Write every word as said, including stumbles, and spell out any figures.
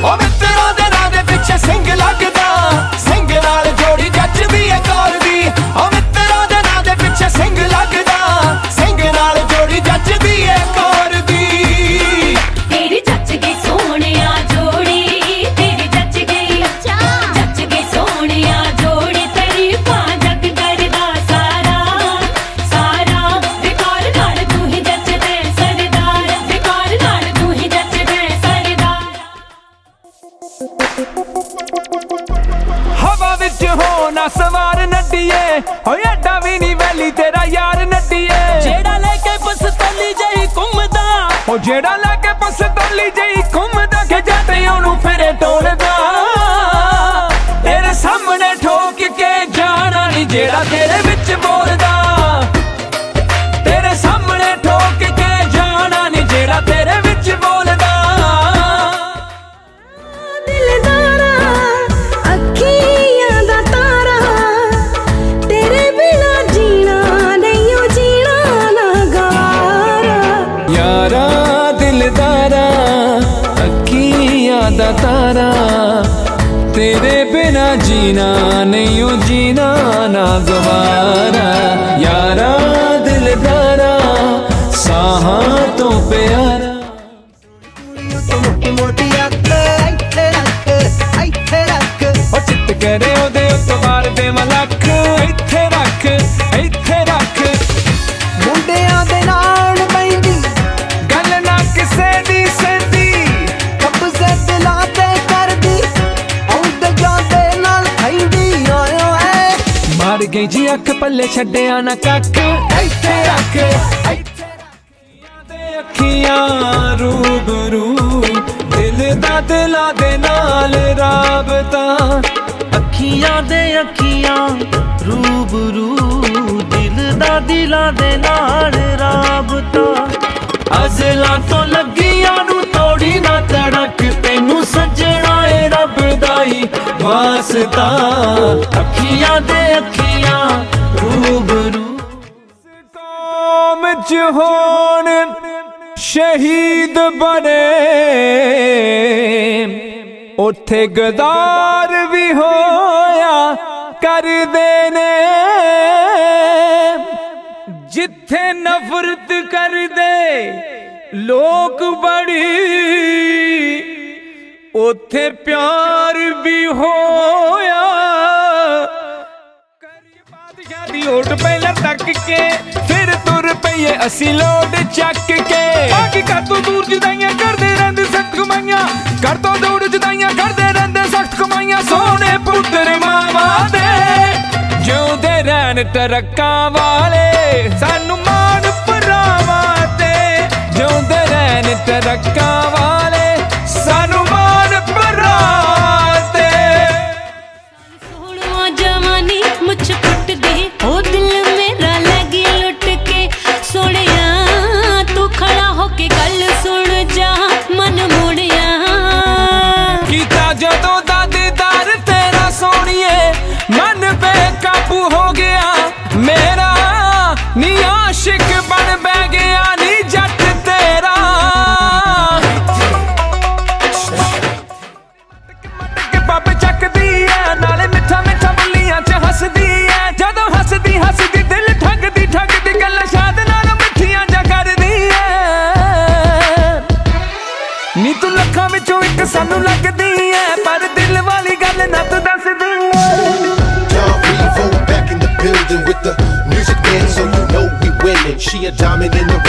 ओ मित्रों दे नां दे पिछे सिंह लगदा सिंह नाल जोड़ी जचदी है कौर दी ओ मित्रों दे नां दे पिछे सिंह लगदा सिंह नाल जोड़ी जचदी है कौर दी तेरी जच गई सोहणिया जोड़ी तेरी जच गई जच गई सोहणिया जोड़ी तारीफां जग करदा सारा सारा विकार नाल तू ही जचदे सरदार विकार नाल तू ही जचदे सरदार हवा विच हो ना सवार नड्डीए हो एडा भी नी वैली तेरा यार नड्डीए जेड़ा लेके पसतौली जई घुमदा ओ जेड़ा लेके पसतौली जई घुमदा के जाते ओनू फिरे टोलदा तेरे सामने ठोक के जाना नी जेड़ा तेरे विच बोलदा तेरे सामने ठोक के जाना नी जेड़ा तेरे विच बोलदा दिलदारा अखियां दा तारा तेरे बिना जीना नहीं ओ जीना ना गवारा यारा दिलदारा अखियां दा तारा तेरे बिना जीना नहीं ओ जीना ना गवारा यारा दिलदारा साहां तो प्यारा ओ चित करे ओदे उत्ते मार दे मलख इत्थे रख इत्थे रख ਮੁੰਡਿਆਂ ਦੇ ਨਾਲ ਪੈਂਦੀ गल ना किसे दी सेंदी ਕਬਜ਼ੇ ਦਿਲਾਂ ਤੇ ਕਰਦੀ ਆਉਂਦੇ ਜਾਂਦੇ ਨਾਲ ਖੈਂਦੀ ਆਇਓ ਐ ਮਾਰ ਗਈ ਜੀ ਅੱਖ ਪੱਲੇ ਛੱਡਿਆ ਨਾ ਕੱਖ ਇੱਥੇ ਰੱਖ ਇੱਥੇ ਰੱਖ ਦੇ ਅੱਖੀਆਂ ਰੂਬਰੂ ਦਿਲ ਦਾ ਦਿਲਾਂ ਦੇ ਨਾਲ ਰਾਬਤਾ ਅੱਖੀਆਂ ਦੇ ਅੱਖੀਆਂ ਰੂਬਰੂ ਦਿਲ ਦਾ ਦਿਲਾਂ ਦੇ ਨਾਲ ਰਾਬਤਾ ਅਜ਼ਲਾਂ ਤੋਂ ਲੱਗੀਆਂ ਨੂੰ ਤੋੜੀ ਨਾ ਤੜਕ ਤੈਨੂੰ ਸੱਜਣਾ ਏ ਰੱਬ ਦਾ ਹੀ ਵਾਸਤਾ ਅੱਖੀਆਂ ਦੇ ਅੱਖੀਆਂ ਰੂਬਰੂ ਕੌਮ ਚ ਹੋਣ ਸ਼ਹੀਦ ਬਣੇ ਉੱਥੇ ਗਦਾਰ ਵੀ ਹੋਇਆ ਕਰਦੇ ਨੇ ਜਿੱਥੇ ਨਫ਼ਰਤ ਕਰਦੇ ਲੋਕ ਬੜੀ ਉੱਥੇ ਪਿਆਰ ਵੀ ਹੋਇਆ ਕਰੀ ਬਾਦਸ਼ਾਹ ਦੀ ਓਟ ਪਹਿਲਾਂ ਤੱਕ ਕੇ ਫਿਰ ਤੁਰ ਪਈਏ ਅਸੀਂ ਲੋਡ ਚੱਕ ਕੇ ਬਾਕੀ ਘਰ ਤੋਂ ਦੂਰ ਜੁਦਾਈਆਂ ਕਰਦੇ ਰਹਿੰਦੇ ਸਖਤ ਕਮਾਈਆਂ ਘਰ ਤੋਂ ਦੂਰ ਜੁਦਾਈਆਂ ਕਰਦੇ ਰਹਿੰਦੇ ਸਖਤ ਕਮਾਈਆਂ ਸੋਹਣੇ ਪੁੱਤਰ ਮਾਵਾ ਦੇ ਜਿਉਂਦੇ ਰਹਿਣ ਟਰੱਕਾਂ ਵਾਲੇ ਸਾਨੂੰ ਮਾਣ ਭਰਾਵਾਂ ਤੇ ਜਿਉਂਦੇ ਰਹਿਣ ਟਰੱਕਾਂ ਵਾਲੇ ਸਾਨੂੰ ਮਾਣ ਭਰਾਵਾਂ ਤੇ सोहणवा जवानी मुझ पुट दे ओ दिल मेरा लगी लुट के सोहणिया तू खड़ा होके गल सुन जा मन मुड़िया ਕੀਤਾ ਜਦੋਂ ਦਾ ਦੀਦਾਰ ਤੇਰਾ ਸੋਹਣੀਏ ਮਨ ਬੇਕਾਬੂ ਹੋ ਗਿਆ ਮੇਰਾ ਨੀ ਆਸ਼ਿਕ ਬਣ ਬਹਿ ਗਿਆ ਨੀ ਜੱਟ ਤੇਰਾ ਮਟਕ ਪੱਪ ਚੱਕਦੀ ਐ ਨਾਲੇ ਮਿੱਠਾ ਮਿੱਠਾ ਬੁੱਲੀਆਂ ਚ ਹੱਸਦੀ ਐ ਜਦੋਂ ਹੱਸਦੀ ਹੱਸਦੀ ਦਿਲ ਠੱਗਦੀ ਠੱਗਦੀ ਗੱਲਾਂ ਸ਼ਾਦ ਨਾਲ ਮਿੱਠੀਆਂ ਜਾ ਕਰਦੀ ਐ ਨੀ ਤੂੰ ਲੱਖਾਂ ਵਿੱਚੋਂ ਇੱਕ ਸਾਨੂੰ ਲੱਗਦੀ ਐ ਪਰ ਦਿਲ ਵਾਲੀ ਗੱਲ ਨਾ ਤੂੰ ਦੱਸਦੀ Y'all Revo back in the building with the music man, so you know we winning. She a diamond in the